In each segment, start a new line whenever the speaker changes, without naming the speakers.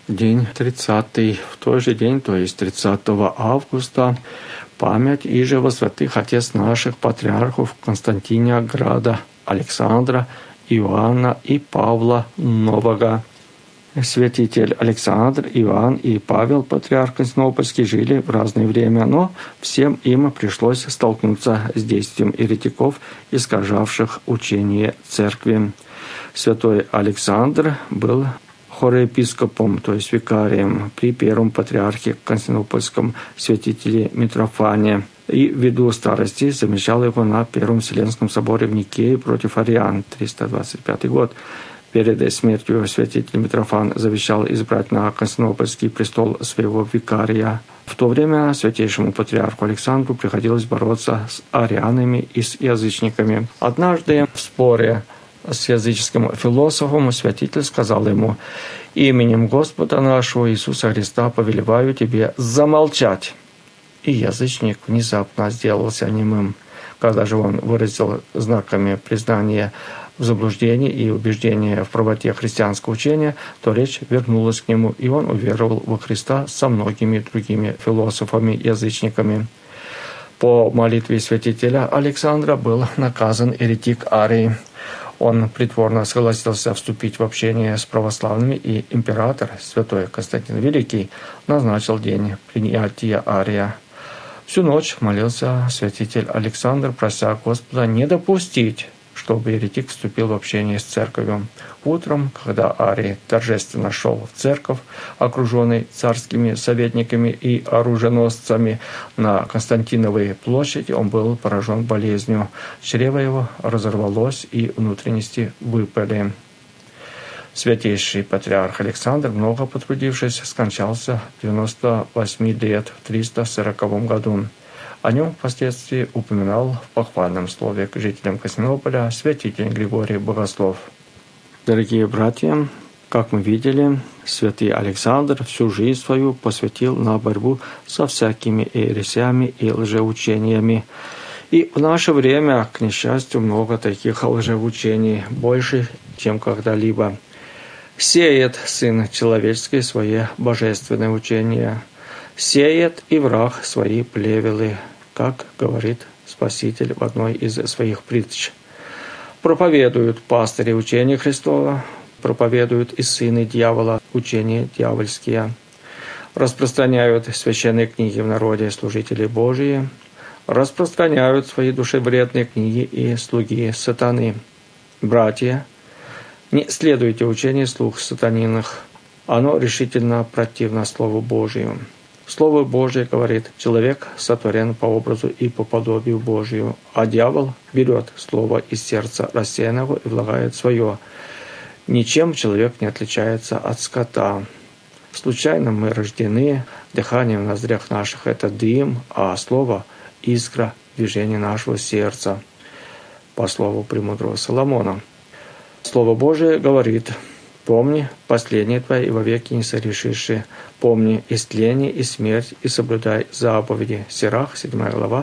день 30-й. В тот же день, то есть 30 августа, память иже во святых отец наших патриархов Константиния Града, Александра, Иоанна и Павла Нового. Святитель Александр, Иоанн и Павел, патриарх Константинопольский, жили в разное время, но всем им пришлось столкнуться с действием еретиков, искажавших учение церкви. Святой Александр был хороепископом, то есть викарием при первом патриархе Константинопольском святителе Митрофане, и ввиду старости замещал его на Первом Вселенском соборе в Никее против ариан, 325 год. Перед смертью святитель Митрофан завещал избрать на Константинопольский престол своего викария. В то время святейшему патриарху Александру приходилось бороться с арианами и с язычниками. Однажды в споре с языческим философом святитель сказал ему: «Именем Господа нашего Иисуса Христа повелеваю тебе замолчать». И язычник внезапно сделался немым. Когда же он выразил знаками признания в заблуждении и убеждения в правоте христианского учения, то речь вернулась к нему, и он уверовал во Христа со многими другими философами-язычниками. По молитве святителя Александра был наказан еретик Арий. Он притворно согласился вступить в общение с православными, и император, святой Константин Великий, назначил день принятия Ария. Всю ночь молился святитель Александр, прося Господа не допустить, чтобы еретик вступил в общение с церковью. Утром, когда Арий торжественно шел в церковь, окруженный царскими советниками и оруженосцами на Константиновой площади, он был поражен болезнью. Чрево его разорвалось, и внутренности выпали. Святейший патриарх Александр, много потрудившись, скончался 98 лет в 340 году. О нем впоследствии упоминал в похвальном слове к жителям Константинополя святитель Григорий Богослов. Дорогие братья, как мы видели, святый Александр всю жизнь свою посвятил на борьбу со всякими ересями и лжеучениями. И в наше время, к несчастью, много таких лжеучений, больше, чем когда-либо. Сеет Сын Человеческий свои божественные учения, сеет и враг свои плевелы, как говорит Спаситель в одной из своих притч. Проповедуют пастыри учения Христова, проповедуют и сыны дьявола учения дьявольские, распространяют священные книги в народе служители Божии, распространяют свои душевредные книги и слуги сатаны. Братья, не следуйте учению слуг сатаниных, оно решительно противно Слову Божию. Слово Божие говорит: человек сотворен по образу и по подобию Божию, а дьявол берет слово из сердца рассеянного и влагает свое. Ничем человек не отличается от скота. Случайно мы рождены, дыхание в ноздрях наших — это дым, а слово — искра движения нашего сердца, по слову премудрого Соломона. Слово Божие говорит: «Помни последнее твое, и вовеки не согрешишь. Помни истление и смерть, и соблюдай заповеди». Сирах, 7 глава,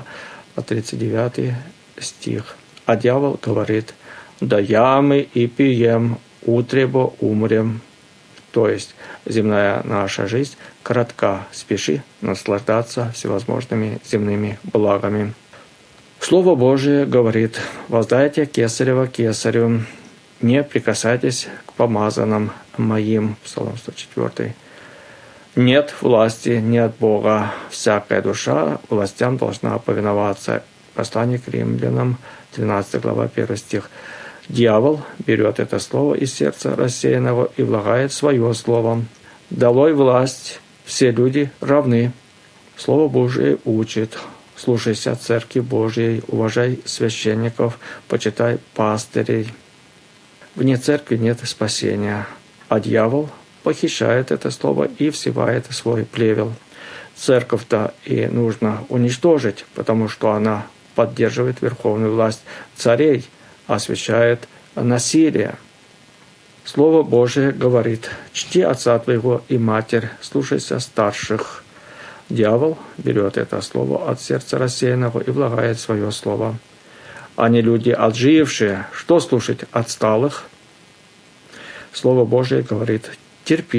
39 стих. А дьявол говорит: «Да ямы и пием, утребо умрем». То есть земная наша жизнь коротка, спеши наслаждаться всевозможными земными благами. Слово Божие говорит: «Воздайте кесарево кесарю, не прикасайтесь к помазанным моим». Псалом 104. Нет власти не от Бога. Всякая душа властям должна повиноваться. Послание к римлянам, 12 глава, 1 стих. Дьявол берет это слово из сердца рассеянного и влагает свое слово. «Долой власть, все люди равны». Слово Божие учит: слушайся церкви Божьей, уважай священников, почитай пастырей. Вне церкви нет спасения, а дьявол похищает это слово и всевает свой плевел. Церковь-то и нужно уничтожить, потому что она поддерживает верховную власть царей, освящает насилие. Слово Божие говорит: «Чти отца твоего и матерь, слушайся старших». Дьявол берет это слово от сердца рассеянного и влагает свое слово. Они люди отжившие, что слушать отсталых? Слово Божие говорит: терпи,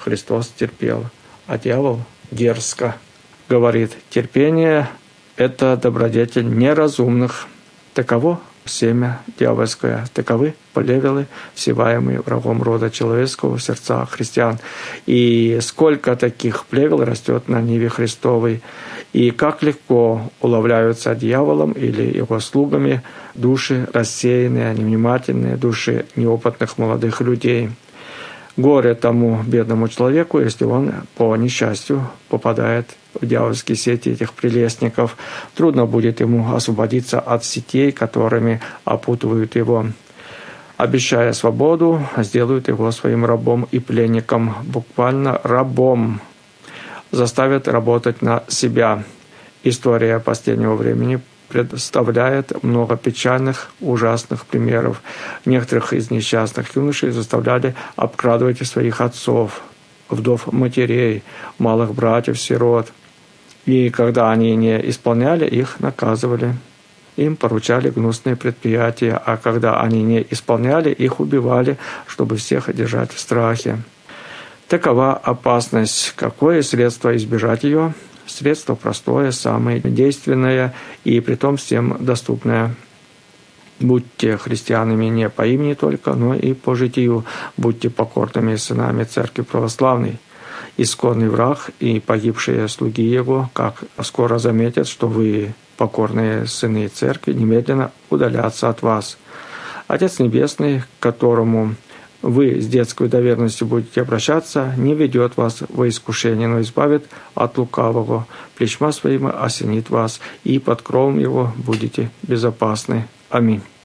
Христос терпел, а дьявол дерзко говорит: терпение – это добродетель неразумных. Таково семя дьявольское, таковы плевелы, всеваемые врагом рода человеческого в сердцах христиан. И сколько таких плевел растет на ниве Христовой, и как легко уловляются дьяволом или его слугами души рассеянные, невнимательные, души неопытных молодых людей. Горе тому бедному человеку, если он по несчастью попадает в дьявольские сети этих прелестников. Трудно будет ему освободиться от сетей, которыми опутывают его. Обещая свободу, сделают его своим рабом и пленником, буквально рабом. Заставят работать на себя. История последнего времени представляет много печальных, ужасных примеров. Некоторых из несчастных юношей заставляли обкрадывать своих отцов, вдов матерей, малых братьев-сирот. И когда они не исполняли, их наказывали. Им поручали гнусные предприятия, а когда они не исполняли, их убивали, чтобы всех держать в страхе. Такова опасность. Какое средство избежать ее? Средство простое, самое действенное и притом всем доступное. Будьте христианами не по имени только, но и по житию. Будьте покорными сынами Церкви Православной. Исконный враг и погибшие слуги его, как скоро заметят, что вы покорные сыны Церкви, немедленно удалятся от вас. Отец Небесный, к которому вы с детской доверенностью будете обращаться, не ведет вас во искушение, но избавит от лукавого. Плечма своими осенит вас, и под кровом его будете безопасны. Аминь.